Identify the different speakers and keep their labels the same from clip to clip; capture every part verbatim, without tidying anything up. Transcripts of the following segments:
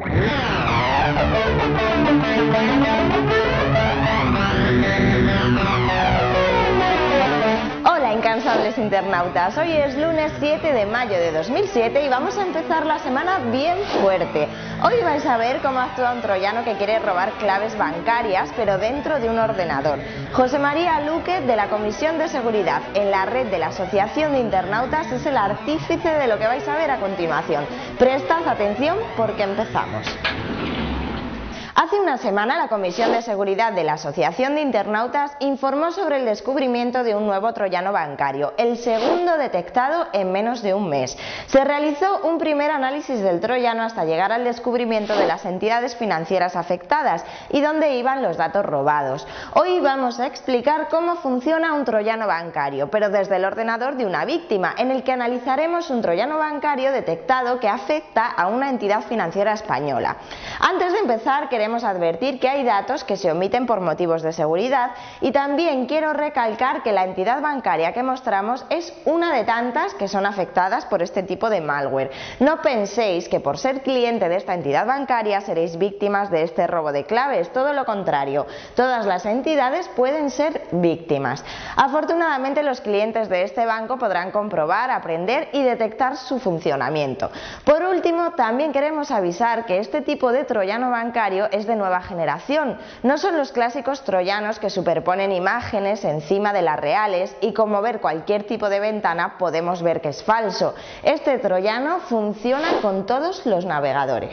Speaker 1: Hola incansables internautas, hoy es lunes siete de mayo de dos mil siete y vamos a empezar la semana bien fuerte. Hoy vais a ver cómo actúa un troyano que quiere robar claves bancarias pero dentro de un ordenador. José María Luque, de la Comisión de Seguridad en la red de la Asociación de Internautas, es el artífice de lo que vais a ver a continuación. Prestad atención porque empezamos. Hace una semana la Comisión de Seguridad de la Asociación de Internautas informó sobre el descubrimiento de un nuevo troyano bancario, el segundo detectado en menos de un mes. Se realizó un primer análisis del troyano hasta llegar al descubrimiento de las entidades financieras afectadas y dónde iban los datos robados. Hoy vamos a explicar cómo funciona un troyano bancario, pero desde el ordenador de una víctima, en el que analizaremos un troyano bancario detectado que afecta a una entidad financiera española. Antes de empezar, queremos advertir que hay datos que se omiten por motivos de seguridad y también quiero recalcar que la entidad bancaria que mostramos es una de tantas que son afectadas por este tipo de malware. No penséis que por ser cliente de esta entidad bancaria seréis víctimas de este robo de claves, todo lo contrario, todas las entidades pueden ser víctimas. Afortunadamente los clientes de este banco podrán comprobar, aprender y detectar su funcionamiento. Por último, también queremos avisar que este tipo de troyano bancario es de nueva generación. No son los clásicos troyanos que superponen imágenes encima de las reales y, como ver cualquier tipo de ventana, podemos ver que es falso. Este troyano funciona con todos los navegadores.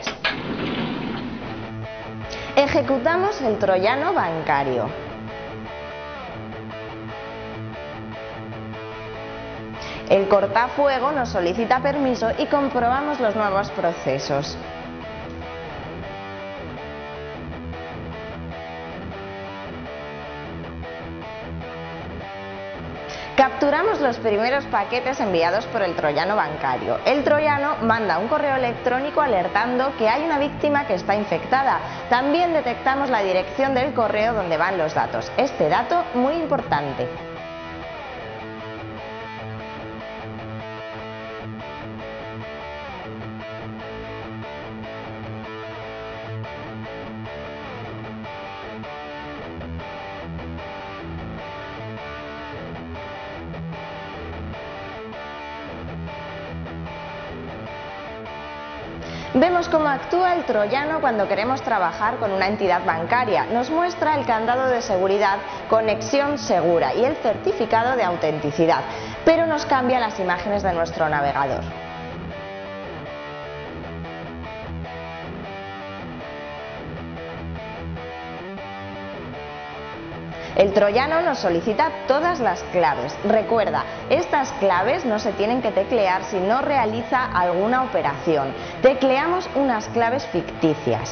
Speaker 1: Ejecutamos el troyano bancario. El cortafuego nos solicita permiso y comprobamos los nuevos procesos. Capturamos los primeros paquetes enviados por el troyano bancario. El troyano manda un correo electrónico alertando que hay una víctima que está infectada. También detectamos la dirección del correo donde van los datos. Este dato muy importante. Vemos cómo actúa el troyano cuando queremos trabajar con una entidad bancaria. Nos muestra el candado de seguridad Conexión Segura y el certificado de autenticidad, pero nos cambia las imágenes de nuestro navegador. El troyano nos solicita todas las claves. Recuerda, estas claves no se tienen que teclear si no realiza alguna operación. Tecleamos unas claves ficticias.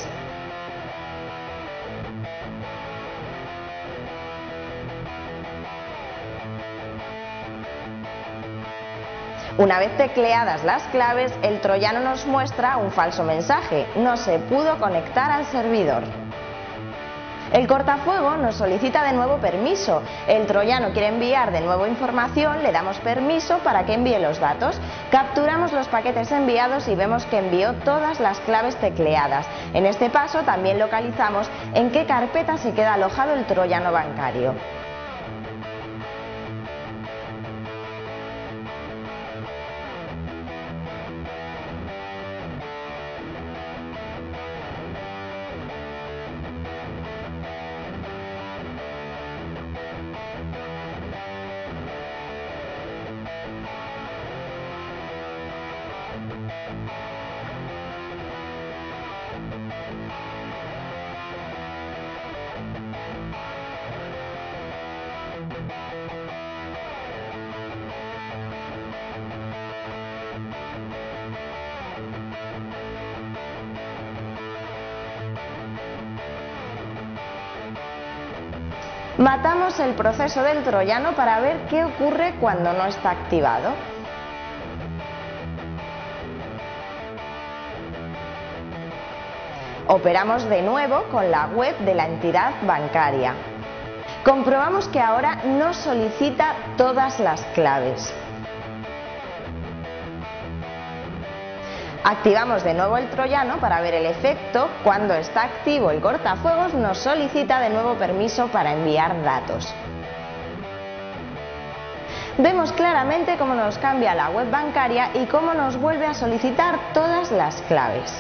Speaker 1: Una vez tecleadas las claves, el troyano nos muestra un falso mensaje: no se pudo conectar al servidor. El cortafuego nos solicita de nuevo permiso. El troyano quiere enviar de nuevo información, le damos permiso para que envíe los datos. Capturamos los paquetes enviados y vemos que envió todas las claves tecleadas. En este paso también localizamos en qué carpeta se queda alojado el troyano bancario. Matamos el proceso del troyano para ver qué ocurre cuando no está activado. Operamos de nuevo con la web de la entidad bancaria. Comprobamos que ahora nos solicita todas las claves. Activamos de nuevo el troyano para ver el efecto. Cuando está activo el cortafuegos nos solicita de nuevo permiso para enviar datos. Vemos claramente cómo nos cambia la web bancaria y cómo nos vuelve a solicitar todas las claves.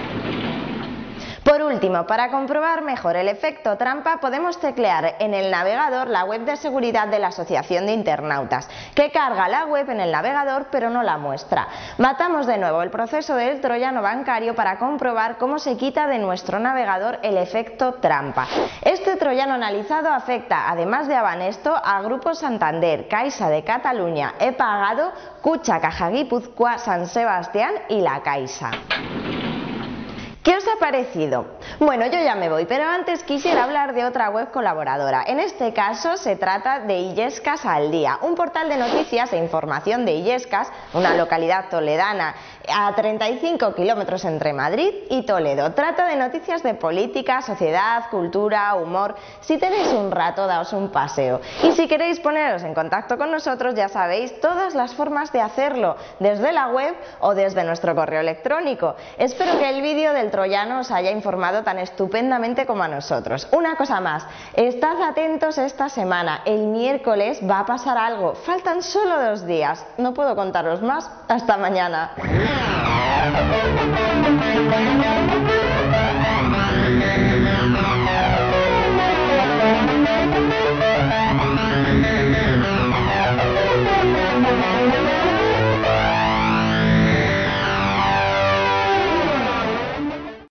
Speaker 1: Por último, para comprobar mejor el efecto trampa, podemos teclear en el navegador la web de seguridad de la Asociación de Internautas, que carga la web en el navegador pero no la muestra. Matamos de nuevo el proceso del troyano bancario para comprobar cómo se quita de nuestro navegador el efecto trampa. Este troyano analizado afecta, además de a Banesto, a Grupo Santander, Caixa de Cataluña, He Pagado, Kutxa Caja Guipúzcoa, San Sebastián y La Caixa. ¿Qué os ha parecido? Bueno, yo ya me voy, pero antes quisiera hablar de otra web colaboradora. En este caso se trata de Illescas al Día, un portal de noticias e información de Illescas, una localidad toledana a treinta y cinco kilómetros entre Madrid y Toledo. Trata de noticias de política, sociedad, cultura, humor. Si tenéis un rato, daos un paseo. Y si queréis poneros en contacto con nosotros, ya sabéis todas las formas de hacerlo, desde la web o desde nuestro correo electrónico. Espero que el vídeo del troyano os haya informado tan estupendamente como a nosotros. Una cosa más, estad atentos esta semana, el miércoles va a pasar algo, faltan solo dos días, no puedo contaros más, hasta mañana.